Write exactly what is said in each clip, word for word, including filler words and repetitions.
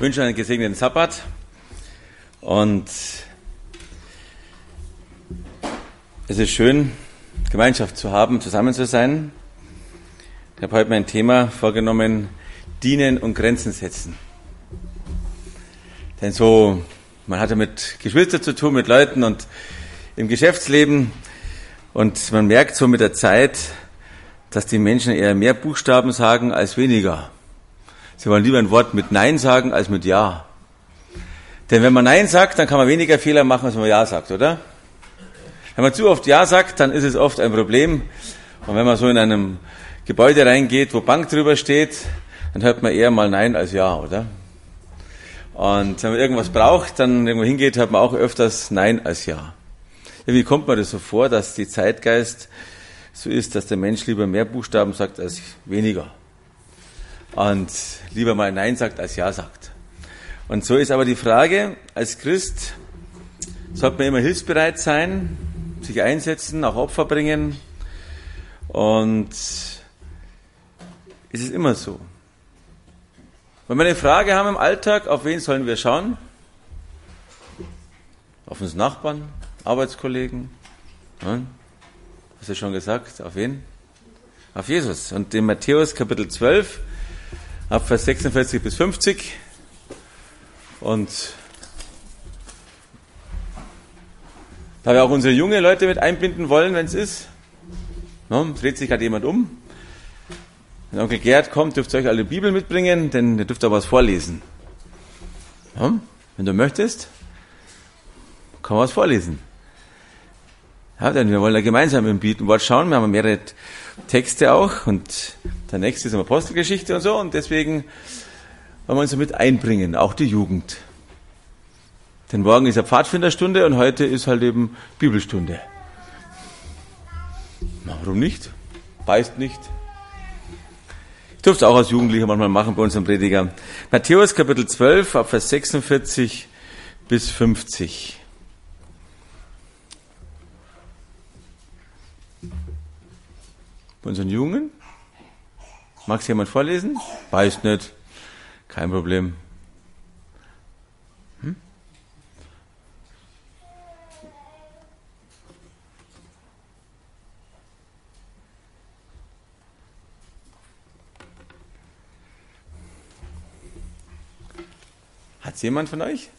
Ich wünsche einen gesegneten Sabbat und es ist schön, Gemeinschaft zu haben, zusammen zu sein. Ich habe heute mein Thema vorgenommen, dienen und Grenzen setzen. Denn so, man hat ja mit Geschwistern zu tun, mit Leuten und im Geschäftsleben und man merkt so mit der Zeit, dass die Menschen eher mehr Buchstaben sagen als weniger. Sie wollen lieber ein Wort mit Nein sagen als mit Ja. Denn wenn man Nein sagt, dann kann man weniger Fehler machen, als wenn man Ja sagt, oder? Wenn man zu oft Ja sagt, dann ist es oft ein Problem. Und wenn man so in einem Gebäude reingeht, wo Bank drüber steht, dann hört man eher mal Nein als Ja, oder? Und wenn man irgendwas braucht, dann irgendwo hingeht, hört man auch öfters Nein als Ja. Irgendwie kommt mir das so vor, dass die Zeitgeist so ist, dass der Mensch lieber mehr Buchstaben sagt als weniger. Und lieber mal Nein sagt als Ja sagt. Und so ist aber die Frage, als Christ sollte man immer hilfsbereit sein, sich einsetzen, auch Opfer bringen. Und es ist immer so. Wenn wir eine Frage haben im Alltag, auf wen sollen wir schauen? Auf uns Nachbarn, Arbeitskollegen. Ja, hast du schon gesagt, auf wen? Auf Jesus. Und in Matthäus Kapitel zwölf, ab Vers sechsundvierzig bis fünfzig. Und da wir auch unsere jungen Leute mit einbinden wollen, wenn es ist. No, dreht sich gerade jemand um. Wenn Onkel Gerd kommt, dürft ihr euch alle die Bibel mitbringen, denn ihr dürft auch was vorlesen. Ja, wenn du möchtest, kann man was vorlesen. Ja, denn wir wollen da gemeinsam im Bibelwort schauen. Wir haben mehrere Texte auch und der nächste ist eine Apostelgeschichte und so und deswegen wollen wir uns damit einbringen, auch die Jugend. Denn morgen ist ja Pfadfinderstunde und heute ist halt eben Bibelstunde. Na, warum nicht? Beißt nicht. Ich durfte es auch als Jugendlicher manchmal machen bei unserem Prediger. Matthäus Kapitel zwölf, ab Vers sechsundvierzig bis fünfzig. Bei unseren Jungen? Mag es jemand vorlesen? Weiß nicht. Kein Problem. Hm? Hat es jemand von euch?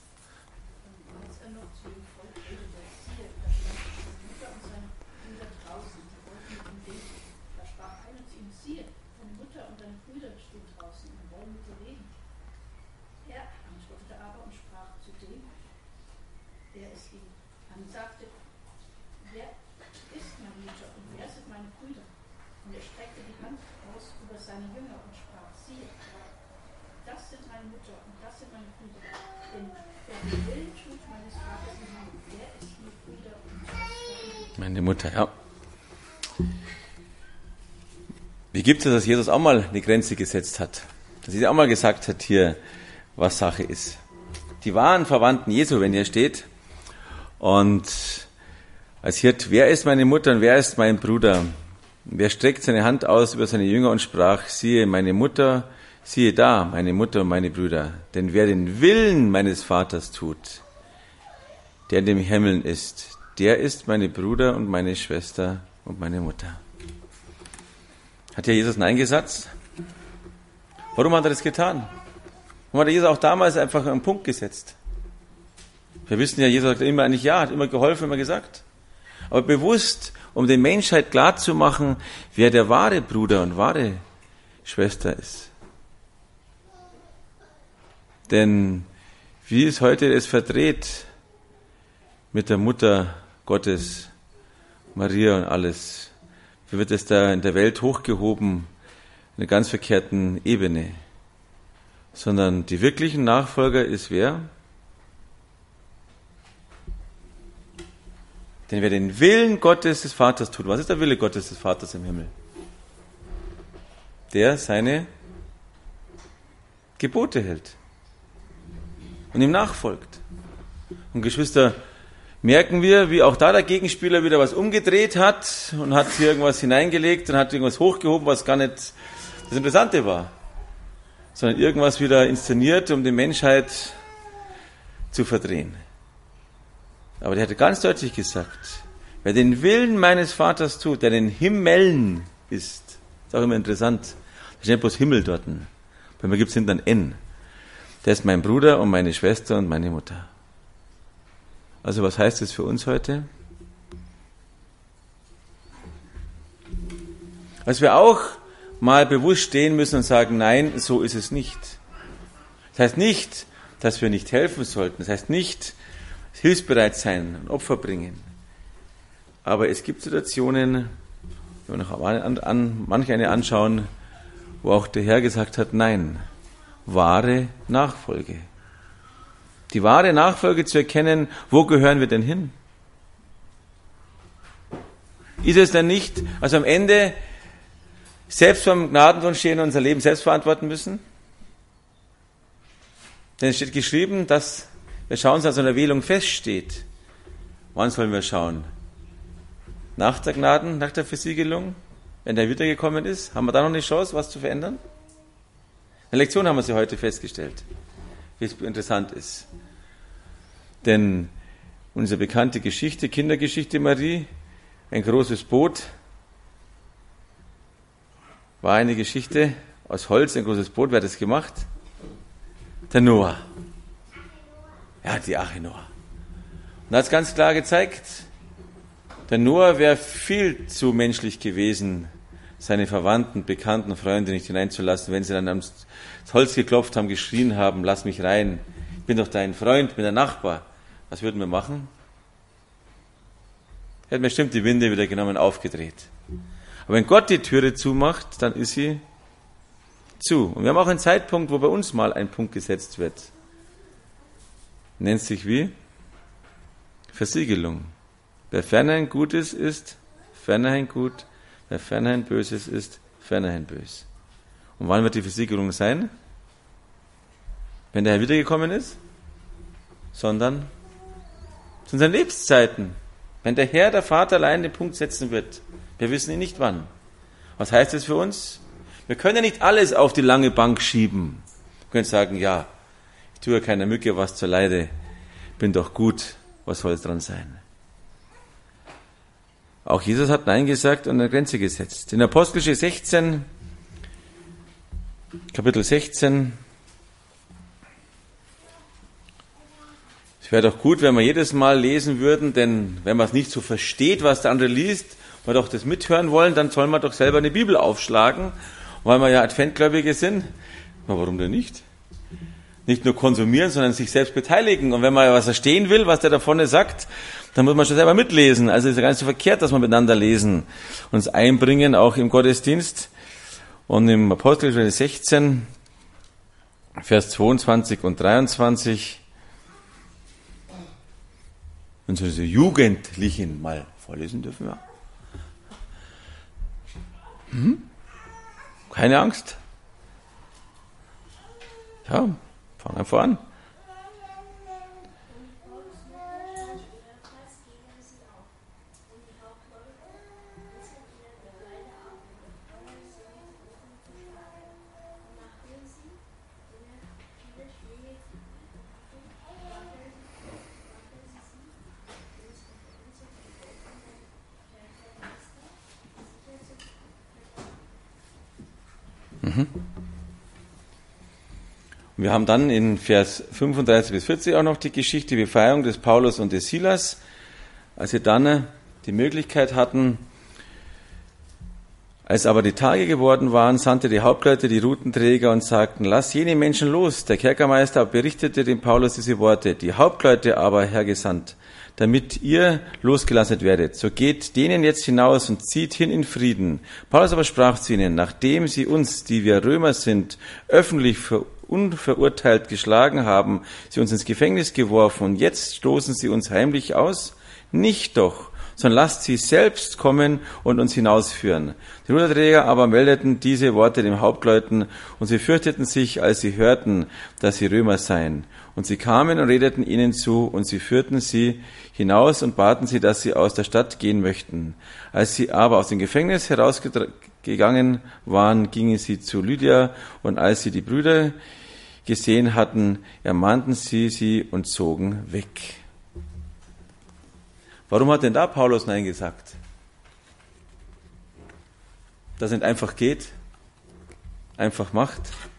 Meine Mutter, ja. Wie gibt es, dass Jesus auch mal eine Grenze gesetzt hat? Dass er auch mal gesagt hat, hier, was Sache ist. Die wahren Verwandten Jesu, wenn ihr steht, und als Hirt, wer ist meine Mutter und wer ist mein Bruder? Wer streckt seine Hand aus über seine Jünger und sprach, siehe meine Mutter, siehe da, meine Mutter und meine Brüder. Denn wer den Willen meines Vaters tut, der in den Himmeln ist, der ist meine Bruder und meine Schwester und meine Mutter. Hat ja Jesus Nein gesagt? Warum hat er das getan? Warum hat Jesus auch damals einfach einen Punkt gesetzt? Wir wissen ja, Jesus sagt immer eigentlich Ja, hat immer geholfen, immer gesagt. Aber bewusst, um der Menschheit klarzumachen, wer der wahre Bruder und wahre Schwester ist. Denn wie ist heute es verdreht mit der Mutter Gottes, Maria und alles? Wie wird es da in der Welt hochgehoben, in einer ganz verkehrten Ebene? Sondern die wirklichen Nachfolger ist wer? Denn wer den Willen Gottes des Vaters tut, was ist der Wille Gottes des Vaters im Himmel? Der seine Gebote hält und ihm nachfolgt. Und Geschwister, merken wir, wie auch da der Gegenspieler wieder was umgedreht hat und hat hier irgendwas hineingelegt und hat irgendwas hochgehoben, was gar nicht das Interessante war. sondern irgendwas wieder inszeniert, um die Menschheit zu verdrehen. Aber der hatte ganz deutlich gesagt, wer den Willen meines Vaters tut, der in den Himmeln ist, ist auch immer interessant, da steht bloß Himmel dort. Bei mir gibt es hinten ein N. Der ist mein Bruder und meine Schwester und meine Mutter. Also was heißt das für uns heute? Dass wir auch mal bewusst stehen müssen und sagen, nein, so ist es nicht. Das heißt nicht, dass wir nicht helfen sollten. Das heißt nicht, hilfsbereit sein und Opfer bringen. Aber es gibt Situationen, wenn wir noch an, an, manche eine anschauen, wo auch der Herr gesagt hat, nein, wahre Nachfolge. Die wahre Nachfolge zu erkennen, wo gehören wir denn hin? Ist es denn nicht, also am Ende selbst vom Gnadenthron stehen und unser Leben selbst verantworten müssen? Denn es steht geschrieben, dass wir schauen, dass eine Erwählung feststeht. Wann sollen wir schauen? Nach der Gnaden, nach der Versiegelung? Wenn der wiedergekommen ist? Haben wir da noch eine Chance, was zu verändern? In der Lektion haben wir sie heute festgestellt, wie es interessant ist. Denn unsere bekannte Geschichte, Kindergeschichte Marie, ein großes Boot, war eine Geschichte aus Holz, ein großes Boot. Wer hat das gemacht? Der Noah. Ja, die Arche Noah. Und er hat es ganz klar gezeigt, der Noah wäre viel zu menschlich gewesen, seine Verwandten, Bekannten, Freunde nicht hineinzulassen, wenn sie dann ans Holz geklopft haben, geschrien haben, lass mich rein, ich bin doch dein Freund, bin der Nachbar. Was würden wir machen? Er hat bestimmt die Winde wieder genommen, aufgedreht. Aber wenn Gott die Türe zumacht, dann ist sie zu. Und wir haben auch einen Zeitpunkt, wo bei uns mal ein Punkt gesetzt wird. Nennt sich wie? Versiegelung. Wer fernerhin Gutes ist, fernerhin gut. Wer fernerhin Böses ist, fernerhin bös. Und wann wird die Versiegelung sein? Wenn der Herr wiedergekommen ist? Sondern zu unseren Lebenszeiten. Wenn der Herr, der Vater allein den Punkt setzen wird. Wir wissen ihn nicht wann. Was heißt das für uns? Wir können ja nicht alles auf die lange Bank schieben. Wir können sagen, ja, ich tue ja keiner Mücke was zur Leide. Bin doch gut. Was soll es dran sein? Auch Jesus hat Nein gesagt und eine Grenze gesetzt. In Apostelgeschichte sechzehn, Kapitel sechzehn, es wäre doch gut, wenn wir jedes Mal lesen würden, denn wenn man es nicht so versteht, was der andere liest, wir doch das mithören wollen, dann soll man doch selber eine Bibel aufschlagen, weil wir ja Adventgläubige sind. Aber warum denn nicht? Nicht nur konsumieren, sondern sich selbst beteiligen. Und wenn man was verstehen will, was der da vorne sagt, dann muss man schon selber mitlesen. Also ist ja gar nicht so verkehrt, dass wir miteinander lesen, uns einbringen, auch im Gottesdienst. Und im Apostelgeschichte sechzehn, Vers zweiundzwanzig und dreiundzwanzig, wenn Sie diese Jugendlichen mal vorlesen dürfen, ja. Hm? Keine Angst. Ja, fangen einfach an. Mhm. Wir haben dann in Vers fünfunddreißig bis vierzig auch noch die Geschichte, die Befreiung des Paulus und des Silas, als sie dann die Möglichkeit hatten, als aber die Tage geworden waren, sandte die Hauptleute die Rutenträger und sagten, lass jene Menschen los. Der Kerkermeister berichtete dem Paulus diese Worte, die Hauptleute aber hergesandt, damit ihr losgelassen werdet. So geht denen jetzt hinaus und zieht hin in Frieden. Paulus aber sprach zu ihnen, nachdem sie uns, die wir Römer sind, öffentlich ver- unverurteilt geschlagen haben, sie uns ins Gefängnis geworfen und jetzt stoßen sie uns heimlich aus? Nicht doch, sondern lasst sie selbst kommen und uns hinausführen. Die Ruderträger aber meldeten diese Worte den Hauptleuten und sie fürchteten sich, als sie hörten, dass sie Römer seien. Und sie kamen und redeten ihnen zu und sie führten sie hinaus und baten sie, dass sie aus der Stadt gehen möchten. Als sie aber aus dem Gefängnis herausgetragen gegangen waren, gingen sie zu Lydia, und als sie die Brüder gesehen hatten, ermahnten sie sie und zogen weg. Warum hat denn da Paulus Nein gesagt? Dass es nicht einfach geht, einfach macht.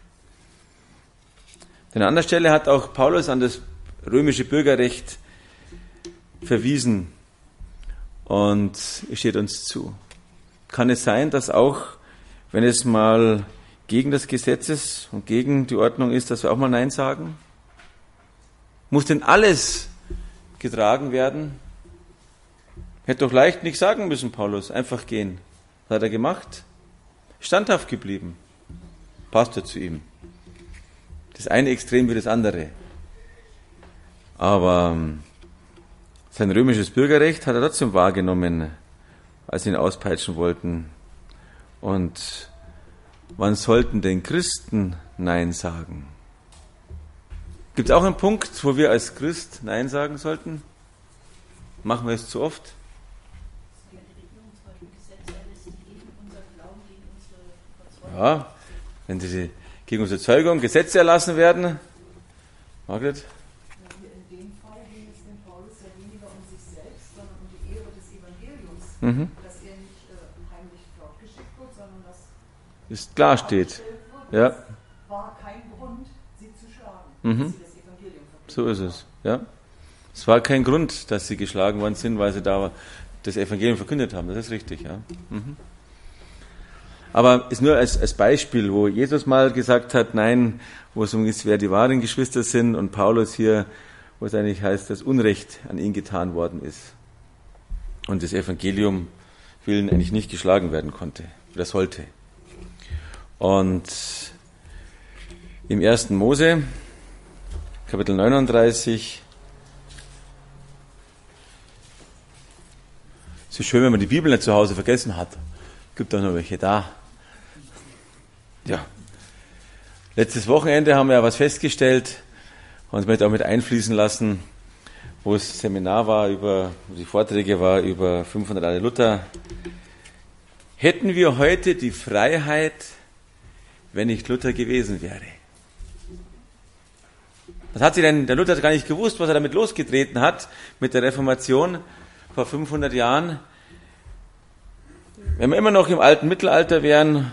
Denn an anderer Stelle hat auch Paulus an das römische Bürgerrecht verwiesen, und es steht uns zu. Kann es sein, dass auch, wenn es mal gegen das Gesetz ist und gegen die Ordnung ist, dass wir auch mal Nein sagen? Muss denn alles getragen werden? Hätte doch leicht nicht sagen müssen, Paulus, einfach gehen. Was hat er gemacht? Standhaft geblieben. Passt ja zu ihm. Das eine Extrem wie das andere. Aber sein römisches Bürgerrecht hat er trotzdem wahrgenommen, als sie ihn auspeitschen wollten. Und wann sollten denn Christen Nein sagen? Gibt es auch einen Punkt, wo wir als Christ Nein sagen sollten? Machen wir es zu oft? Ja, wenn diese gegen unsere Zeugung Gesetze erlassen werden. Margret? In dem Fall ging es dem Paulus ja weniger um sich selbst, sondern um die Ehre des Evangeliums. Mhm. Dass er nicht äh, heimlich fortgeschickt wird, sondern dass es klar steht. Ja. War kein Grund, sie zu schlagen, Mhm. dass sie das Evangelium verkündet. So ist es. Ja. Es war kein Grund, dass sie geschlagen worden sind, weil sie da das Evangelium verkündet haben. Das ist richtig. Ja. Mhm. Aber ist nur als, als Beispiel, wo Jesus mal gesagt hat, nein, wo es um ist, wer die wahren Geschwister sind, und Paulus hier, wo es eigentlich heißt, dass Unrecht an ihn getan worden ist. Und das Evangelium willen eigentlich nicht geschlagen werden konnte, oder sollte. Und im ersten Mose, Kapitel neununddreißig, es ist schön, wenn man die Bibel nicht zu Hause vergessen hat. Gibt auch noch welche da. Ja. Letztes Wochenende haben wir ja was festgestellt und es möchte auch mit einfließen lassen, wo es Seminar war, über, wo die Vorträge war über fünfhundert Jahre Luther. Hätten wir heute die Freiheit, wenn nicht Luther gewesen wäre? Was hat sich denn, der Luther hat gar nicht gewusst, was er damit losgetreten hat, mit der Reformation vor fünfhundert Jahren. Wenn wir immer noch im alten Mittelalter wären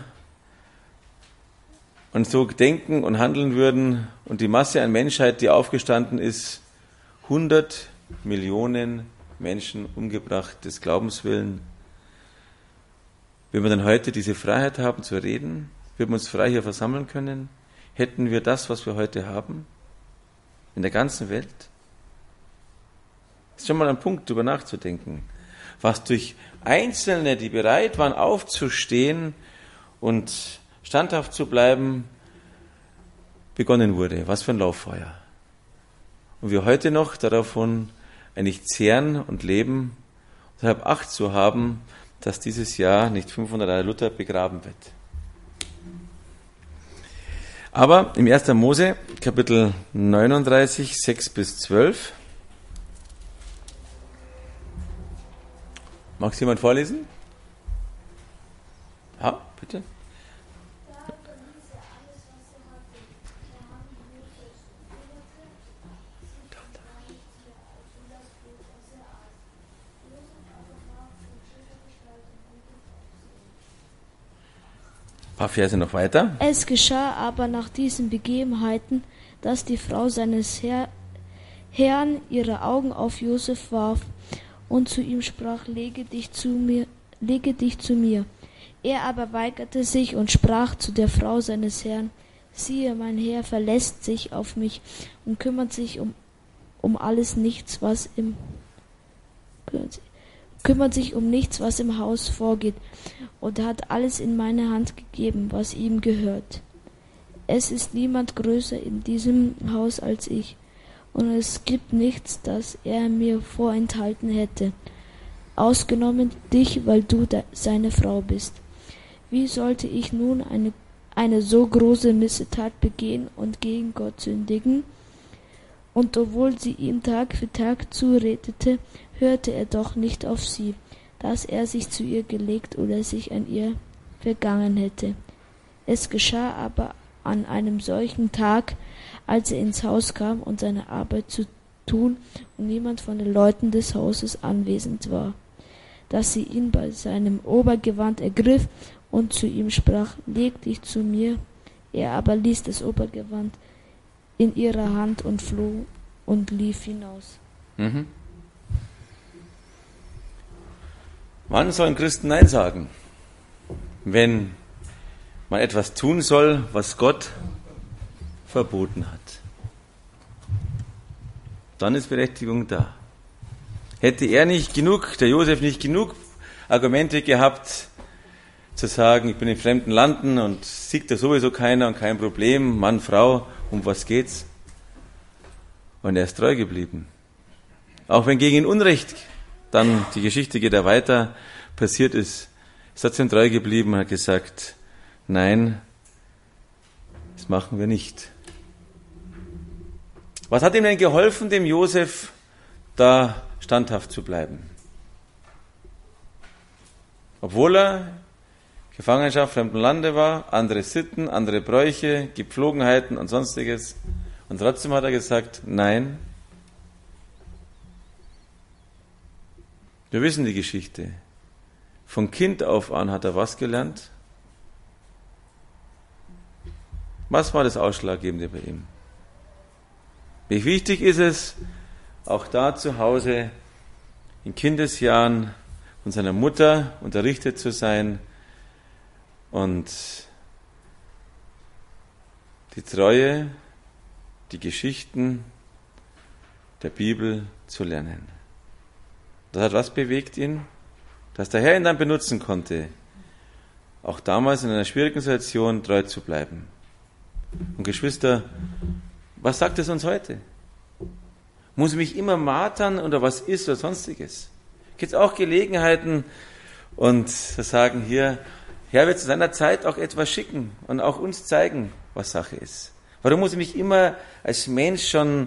und so denken und handeln würden und die Masse an Menschheit, die aufgestanden ist, hundert Millionen Menschen umgebracht des Glaubens willen, wenn wir dann heute diese Freiheit haben zu reden, würden wir uns frei hier versammeln können, hätten wir das, was wir heute haben, in der ganzen Welt? Das ist schon mal ein Punkt, darüber nachzudenken, was durch Einzelne, die bereit waren, aufzustehen und standhaft zu bleiben, begonnen wurde. Was für ein Lauffeuer. Und wir heute noch davon eigentlich zehren und leben, deshalb Acht zu haben, dass dieses Jahr nicht fünfhundert Jahre Luther begraben wird. Aber im ersten Mose, Kapitel neununddreißig, sechs bis zwölf, mag es jemand vorlesen? Ja, bitte. Ein paar Verse noch weiter. Es geschah aber nach diesen Begebenheiten, dass die Frau seines Herr, Herrn ihre Augen auf Josef warf und zu ihm sprach, lege dich zu mir, lege dich zu mir. Er aber weigerte sich und sprach zu der Frau seines Herrn, siehe, mein Herr verlässt sich auf mich und kümmert sich um, um alles nichts, was im kümmert sich um nichts, was im Haus vorgeht, und hat alles in meine Hand gegeben, was ihm gehört. Es ist niemand größer in diesem Haus als ich, und es gibt nichts, das er mir vorenthalten hätte, ausgenommen dich, weil du seine Frau bist. Wie sollte ich nun eine, eine so große Missetat begehen und gegen Gott sündigen? Und obwohl sie ihm Tag für Tag zuredete, hörte er doch nicht auf sie, dass er sich zu ihr gelegt oder sich an ihr vergangen hätte. Es geschah aber an einem solchen Tag, als er ins Haus kam und seine Arbeit zu tun und niemand von den Leuten des Hauses anwesend war, dass sie ihn bei seinem Obergewand ergriff und zu ihm sprach, leg dich zu mir. Er aber ließ das Obergewand in ihrer Hand und floh und lief hinaus. Mhm. Wann sollen Christen Nein sagen? Wenn man etwas tun soll, was Gott verboten hat. Dann ist Berechtigung da. Hätte er nicht genug, der Josef nicht genug Argumente gehabt, zu sagen, ich bin in fremden Landen und sieht da sowieso keiner und kein Problem, Mann, Frau, um was geht's? Und er ist treu geblieben. Auch wenn gegen ihn Unrecht, dann die Geschichte geht ja weiter, passiert ist, ist trotzdem treu geblieben und hat gesagt, nein, das machen wir nicht. Was hat ihm denn geholfen, dem Josef da standhaft zu bleiben? Obwohl er Gefangenschaft fremden Lande war, andere Sitten, andere Bräuche, Gepflogenheiten und sonstiges. Und trotzdem hat er gesagt, nein. Wir wissen die Geschichte. Von Kind auf an hat er was gelernt? Was war das Ausschlaggebende bei ihm? Wie wichtig ist es, auch da zu Hause in Kindesjahren von seiner Mutter unterrichtet zu sein und die Treue, die Geschichten der Bibel zu lernen. Das hat was bewegt ihn? Dass der Herr ihn dann benutzen konnte, auch damals in einer schwierigen Situation treu zu bleiben. Und Geschwister, was sagt es uns heute? Muss ich mich immer martern oder was ist oder sonstiges? Gibt es auch Gelegenheiten und zu sagen, hier, Herr wird zu seiner Zeit auch etwas schicken und auch uns zeigen, was Sache ist. Warum muss ich mich immer als Mensch schon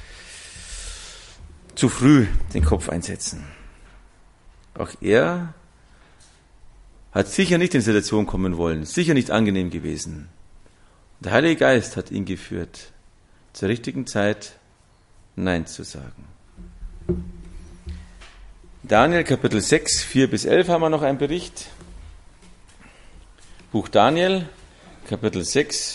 zu früh den Kopf einsetzen? Auch er hat sicher nicht in die Situation kommen wollen, sicher nicht angenehm gewesen. Der Heilige Geist hat ihn geführt, zur richtigen Zeit Nein zu sagen. Daniel Kapitel sechs, vier bis elf haben wir noch einen Bericht. Buch Daniel, Kapitel sechs.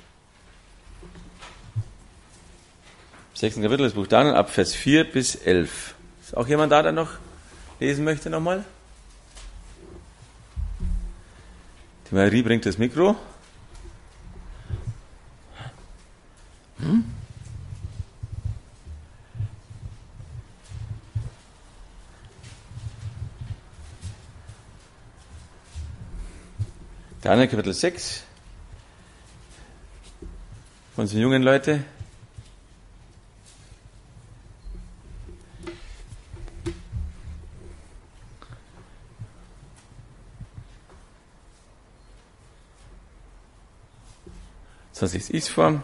Sechsten Kapitel des Buch Daniel, ab Vers vier bis elf. Ist auch jemand da, der noch lesen möchte nochmal? Die Marie bringt das Mikro. Hm? Daniel Kapitel sechs. Von unseren jungen Leute. So lese ich es vor.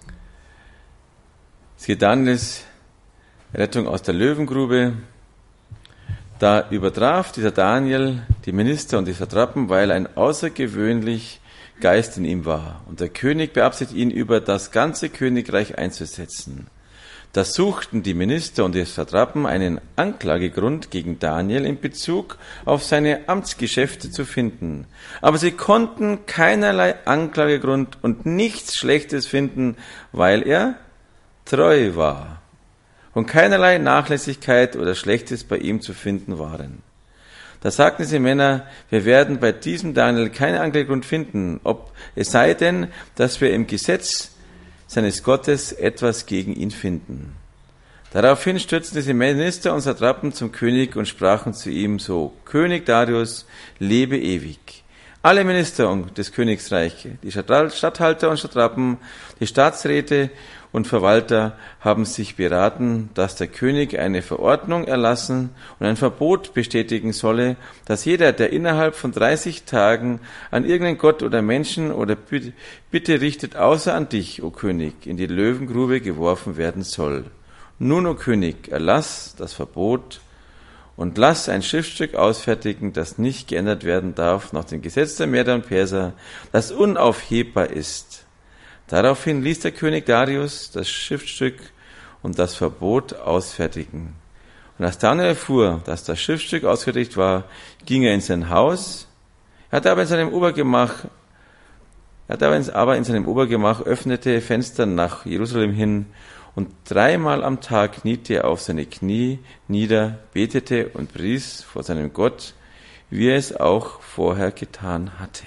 Es geht Daniels Rettung aus der Löwengrube. Da übertraf dieser Daniel die Minister und die Satrapen, weil ein außergewöhnlich Geist in ihm war. Und der König beabsichtigte ihn über das ganze Königreich einzusetzen. Da suchten die Minister und die Satrapen einen Anklagegrund gegen Daniel in Bezug auf seine Amtsgeschäfte zu finden. Aber sie konnten keinerlei Anklagegrund und nichts Schlechtes finden, weil er treu war und keinerlei Nachlässigkeit oder Schlechtes bei ihm zu finden waren. Da sagten sie Männer, wir werden bei diesem Daniel keinen Anklagegrund finden, ob es sei denn, dass wir im Gesetz seines Gottes etwas gegen ihn finden. Daraufhin stürzten die Minister und Satrapen zum König und sprachen zu ihm so, König Darius, lebe ewig. Alle Minister des Königsreiches, die Statthalter und Satrapen, die Staatsräte und Verwalter haben sich beraten, dass der König eine Verordnung erlassen und ein Verbot bestätigen solle, dass jeder, der innerhalb von dreißig Tagen an irgendeinen Gott oder Menschen oder Bitte richtet, außer an dich, o König, in die Löwengrube geworfen werden soll. Nun, o König, erlass das Verbot und lass ein Schriftstück ausfertigen, das nicht geändert werden darf nach dem Gesetz der Meder und Perser, das unaufhebbar ist. Daraufhin ließ der König Darius das Schriftstück und das Verbot ausfertigen. Und als Daniel erfuhr, dass das Schriftstück ausgefertigt war, ging er in sein Haus. Er hatte aber in seinem Obergemach, er hatte aber in seinem Obergemach öffnete Fenster nach Jerusalem hin, und dreimal am Tag kniete er auf seine Knie nieder, betete und pries vor seinem Gott, wie er es auch vorher getan hatte.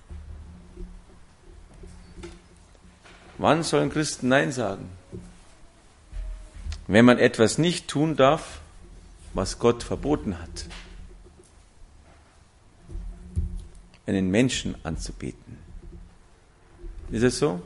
Wann sollen Christen Nein sagen? Wenn man etwas nicht tun darf, was Gott verboten hat. Einen Menschen anzubeten. Ist es so?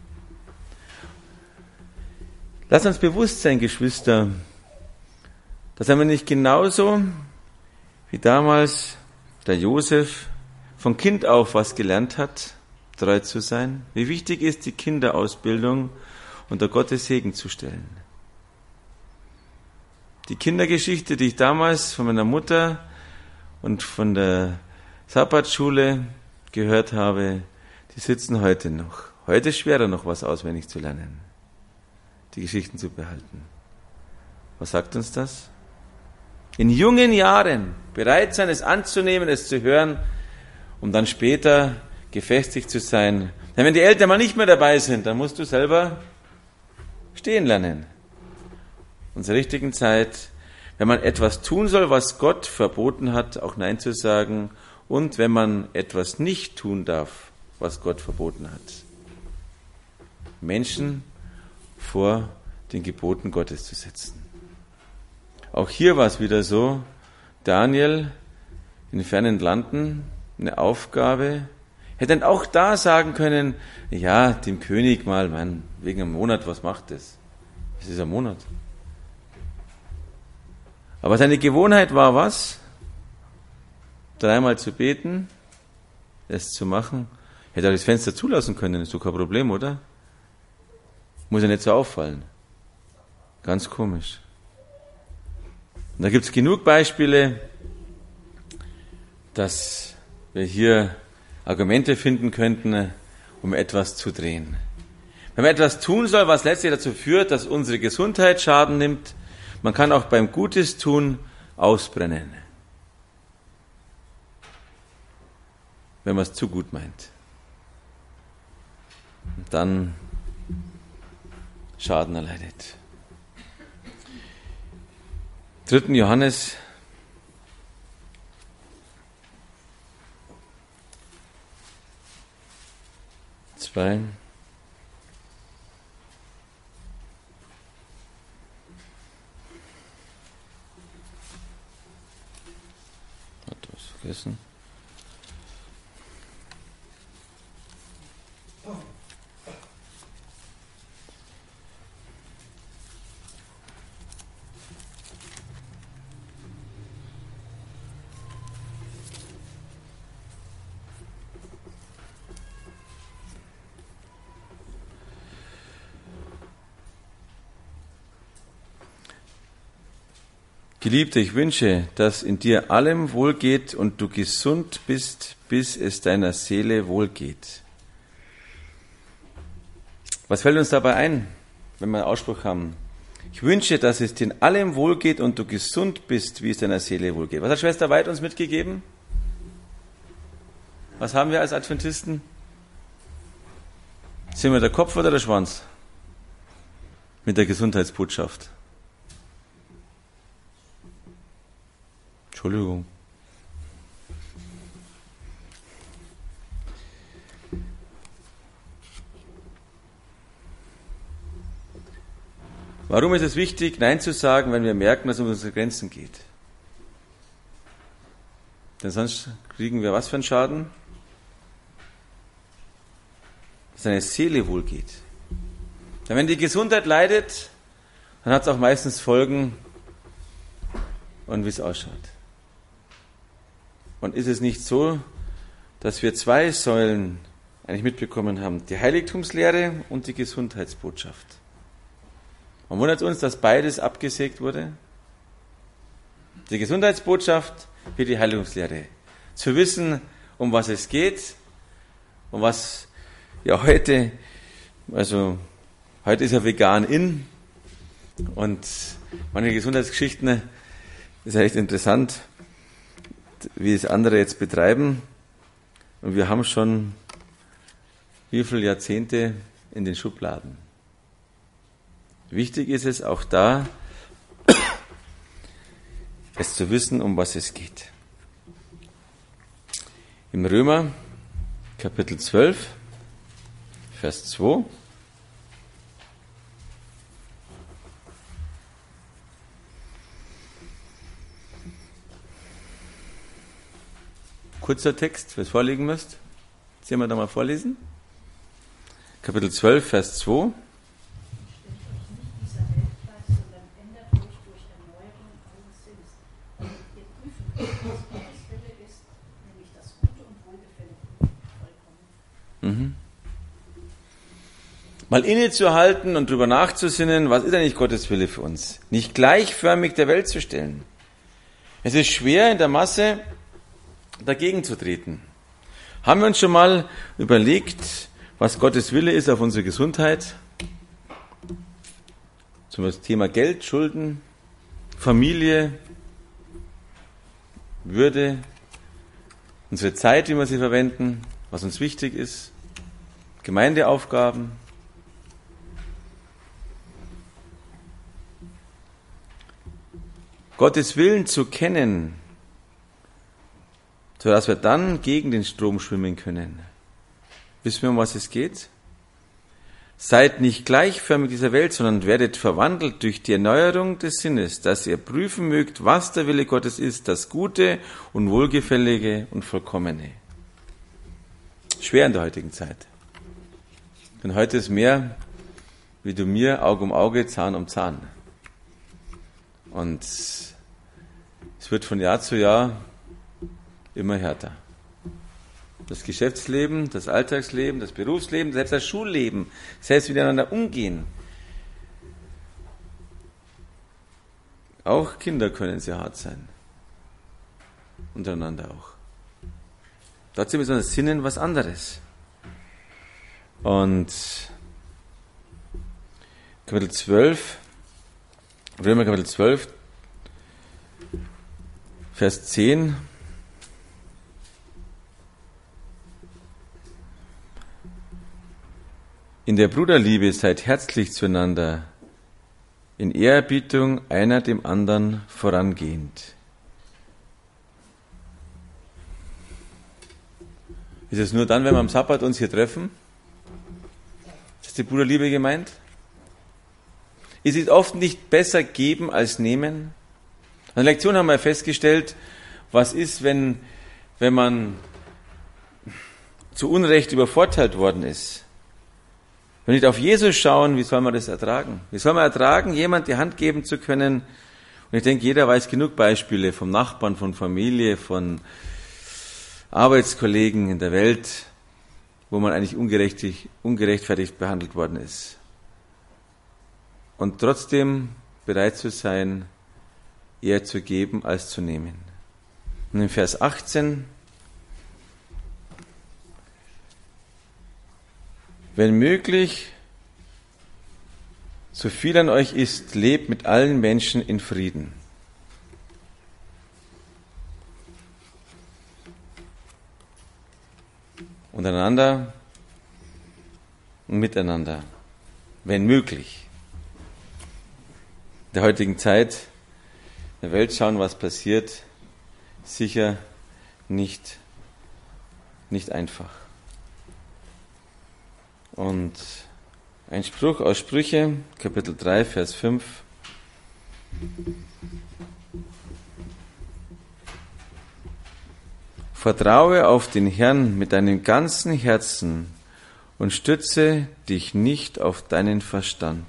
Lasst uns bewusst sein, Geschwister, dass wenn man nicht genauso wie damals der Josef von Kind auf was gelernt hat, treu zu sein, wie wichtig ist die Kinderausbildung unter Gottes Segen zu stellen. Die Kindergeschichte, die ich damals von meiner Mutter und von der Sabbatschule gehört habe, die sitzen heute noch. Heute ist schwerer, noch was auswendig zu lernen, die Geschichten zu behalten. Was sagt uns das? In jungen Jahren bereit sein, es anzunehmen, es zu hören, um dann später gefestigt zu sein. Denn wenn die Eltern mal nicht mehr dabei sind, dann musst du selber stehen lernen. Und zur richtigen Zeit, wenn man etwas tun soll, was Gott verboten hat, auch Nein zu sagen. Und wenn man etwas nicht tun darf, was Gott verboten hat. Menschen vor den Geboten Gottes zu setzen. Auch hier war es wieder so, Daniel in fernen Landen, eine Aufgabe, hätte dann auch da sagen können, ja, dem König mal, man, wegen einem Monat, was macht das? Es ist ein Monat. Aber seine Gewohnheit war was? Dreimal zu beten, es zu machen. Hätte er das Fenster zulassen können, ist doch kein Problem, oder? Muss ja nicht so auffallen. Ganz komisch. Und da gibt es genug Beispiele, dass wir hier Argumente finden könnten, um etwas zu drehen. Wenn man etwas tun soll, was letztlich dazu führt, dass unsere Gesundheit Schaden nimmt, man kann auch beim Gutes tun ausbrennen, wenn man es zu gut meint. Und dann Schaden erleidet. dritten Johannes zwei. Hat was vergessen. Geliebte, ich wünsche, dass in dir allem wohlgeht und du gesund bist, bis es deiner Seele wohlgeht. Was fällt uns dabei ein, wenn wir einen Ausspruch haben? Ich wünsche, dass es dir in allem wohlgeht und du gesund bist, wie es deiner Seele wohlgeht. Was hat Schwester Weid uns mitgegeben? Was haben wir als Adventisten? Sind wir der Kopf oder der Schwanz? Mit der Gesundheitsbotschaft. Entschuldigung. Warum ist es wichtig, Nein zu sagen, wenn wir merken, dass es um unsere Grenzen geht? Denn sonst kriegen wir was für einen Schaden? Dass seine Seele wohlgeht. Denn wenn die Gesundheit leidet, dann hat es auch meistens Folgen und wie es ausschaut. Und ist es nicht so, dass wir zwei Säulen eigentlich mitbekommen haben, die Heiligtumslehre und die Gesundheitsbotschaft? Man wundert uns, dass beides abgesägt wurde. Die Gesundheitsbotschaft wie die Heilungslehre. Zu wissen, um was es geht und was ja heute, also heute ist ja vegan in und manche Gesundheitsgeschichten ist ja echt interessant, wie es andere jetzt betreiben. Und wir haben schon wie viele Jahrzehnte in den Schubladen. Wichtig ist es auch da, es zu wissen, um was es geht. Im Römer Kapitel zwölf, Vers zwei. Kurzer Text, wer es vorlegen müsst. Sollen wir da mal vorlesen? Kapitel zwölf, Vers zwei. Mhm. Mal innezuhalten und drüber nachzusinnen, was ist eigentlich Gottes Wille für uns? Nicht gleichförmig der Welt zu stellen. Es ist schwer in der Masse dagegen zu treten. Haben wir uns schon mal überlegt, was Gottes Wille ist auf unsere Gesundheit? Zum Thema Geld, Schulden, Familie, Würde, unsere Zeit, wie wir sie verwenden, was uns wichtig ist, Gemeindeaufgaben. Gottes Willen zu kennen, sodass wir dann gegen den Strom schwimmen können. Wissen wir, um was es geht? Seid nicht gleichförmig dieser Welt, sondern werdet verwandelt durch die Erneuerung des Sinnes, dass ihr prüfen mögt, was der Wille Gottes ist, das Gute und Wohlgefällige und Vollkommene. Schwer in der heutigen Zeit. Denn heute ist mehr, wie du mir, Auge um Auge, Zahn um Zahn. Und es wird von Jahr zu Jahr immer härter. Das Geschäftsleben, das Alltagsleben, das Berufsleben, selbst das Schulleben, selbst miteinander umgehen. Auch Kinder können sehr hart sein. Untereinander auch. Trotzdem ist das Sinnen was anderes. Und Kapitel zwölf, Römer Kapitel zwölf, Vers zehn. In der Bruderliebe seid herzlich zueinander, in Ehrerbietung einer dem anderen vorangehend. Ist es nur dann, wenn wir am Sabbat uns hier treffen? Ist die Bruderliebe gemeint? Ist es oft nicht besser geben als nehmen? An der Lektion haben wir festgestellt, was ist, wenn, wenn man zu Unrecht übervorteilt worden ist. Wenn wir nicht auf Jesus schauen, wie soll man das ertragen? Wie soll man ertragen, jemand die Hand geben zu können? Und ich denke, jeder weiß genug Beispiele vom Nachbarn, von Familie, von Arbeitskollegen in der Welt, wo man eigentlich ungerechtfertigt behandelt worden ist. Und trotzdem bereit zu sein, eher zu geben als zu nehmen. Und in Vers achtzehn, wenn möglich, so viel an euch ist, lebt mit allen Menschen in Frieden. Untereinander und miteinander, wenn möglich. In der heutigen Zeit, in der Welt schauen, was passiert, sicher nicht, nicht einfach. Und ein Spruch aus Sprüche, Kapitel drei, Vers fünf. Vertraue auf den Herrn mit deinem ganzen Herzen und stütze dich nicht auf deinen Verstand.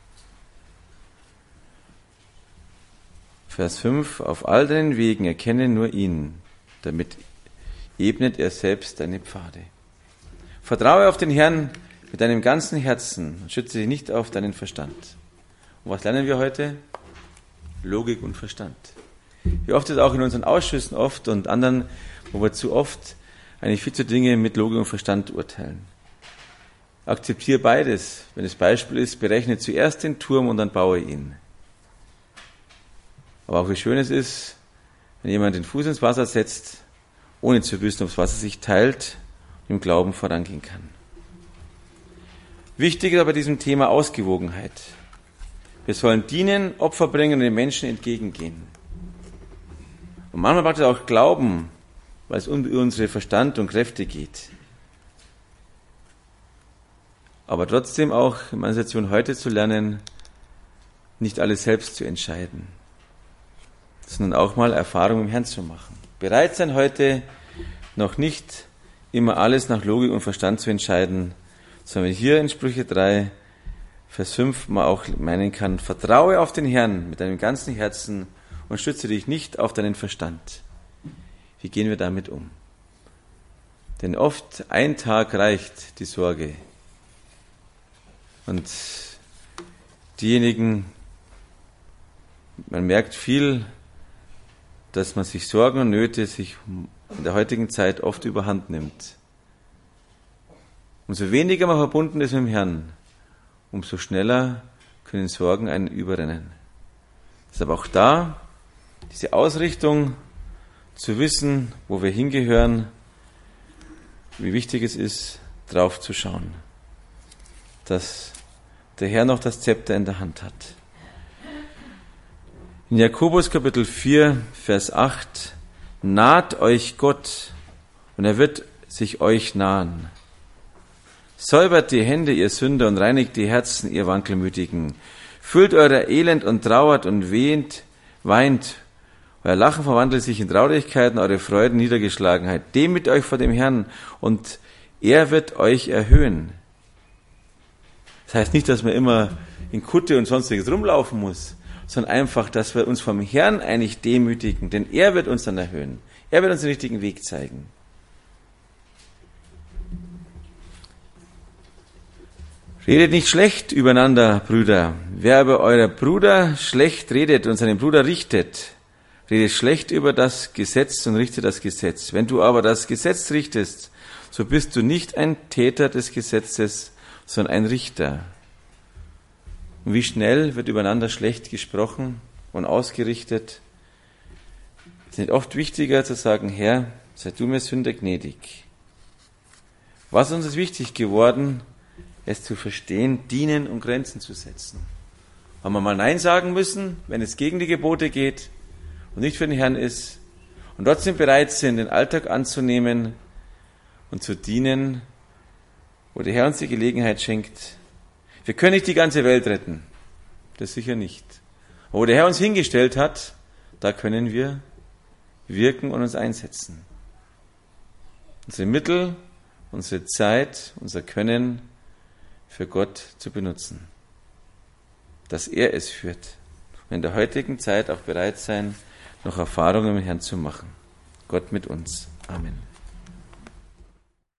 Vers fünf. Auf all deinen Wegen erkenne nur ihn, damit ebnet er selbst deine Pfade. Vertraue auf den Herrn mit deinem ganzen Herzen und stütze dich nicht auf deinen Verstand. Und was lernen wir heute? Logik und Verstand. Wie oft ist auch in unseren Ausschüssen oft und anderen, wo wir zu oft eigentlich viel zu Dinge mit Logik und Verstand urteilen. Akzeptiere beides. Wenn das Beispiel ist, berechne zuerst den Turm und dann baue ihn. Aber auch wie schön es ist, wenn jemand den Fuß ins Wasser setzt, ohne zu wissen, ob das Wasser sich teilt und im Glauben vorangehen kann. Wichtig ist aber bei diesem Thema Ausgewogenheit. Wir sollen dienen, Opfer bringen und den Menschen entgegengehen. Und manchmal braucht es auch Glauben, weil es um unsere Verstand und Kräfte geht. Aber trotzdem auch in meiner Situation heute zu lernen, nicht alles selbst zu entscheiden, sondern auch mal Erfahrung im Herrn zu machen. Bereit sein, heute noch nicht immer alles nach Logik und Verstand zu entscheiden, sondern hier in Sprüche drei, Vers fünf man auch meinen kann, vertraue auf den Herrn mit deinem ganzen Herzen und stütze dich nicht auf deinen Verstand. Wie gehen wir damit um? Denn oft ein Tag reicht die Sorge. Und diejenigen, man merkt viel, dass man sich Sorgen und Nöte sich in der heutigen Zeit oft überhand nimmt. Umso weniger man verbunden ist mit dem Herrn, umso schneller können Sorgen einen überrennen. Deshalb auch da diese Ausrichtung, zu wissen, wo wir hingehören, wie wichtig es ist, drauf zu schauen, dass der Herr noch das Zepter in der Hand hat. In Jakobus Kapitel vier, Vers acht, naht euch Gott und er wird sich euch nahen. Säubert die Hände, ihr Sünder, und reinigt die Herzen, ihr Wankelmütigen. Füllt euer Elend und trauert und wehnt, weint. Euer Lachen verwandelt sich in Traurigkeit und eure Freuden Niedergeschlagenheit. Demütigt euch vor dem Herrn und er wird euch erhöhen. Das heißt nicht, dass man immer in Kutte und sonstiges rumlaufen muss, sondern einfach, dass wir uns vom Herrn eigentlich demütigen, denn er wird uns dann erhöhen. Er wird uns den richtigen Weg zeigen. Redet nicht schlecht übereinander, Brüder. Wer aber euer Bruder schlecht redet und seinen Bruder richtet, redet schlecht über das Gesetz und richtet das Gesetz. Wenn du aber das Gesetz richtest, so bist du nicht ein Täter des Gesetzes, sondern ein Richter. Und wie schnell wird übereinander schlecht gesprochen und ausgerichtet? Es ist nicht oft wichtiger zu sagen, Herr, sei du mir Sünder gnädig. Was uns ist wichtig geworden, es zu verstehen, dienen und Grenzen zu setzen. Haben wir mal Nein sagen müssen, wenn es gegen die Gebote geht und nicht für den Herrn ist und trotzdem bereit sind, den Alltag anzunehmen und zu dienen, wo der Herr uns die Gelegenheit schenkt. Wir können nicht die ganze Welt retten, das sicher nicht. Aber wo der Herr uns hingestellt hat, da können wir wirken und uns einsetzen. Unsere Mittel, unsere Zeit, unser Können für Gott zu benutzen. Dass er es führt. Und in der heutigen Zeit auch bereit sein, noch Erfahrungen mit dem Herrn zu machen. Gott mit uns. Amen.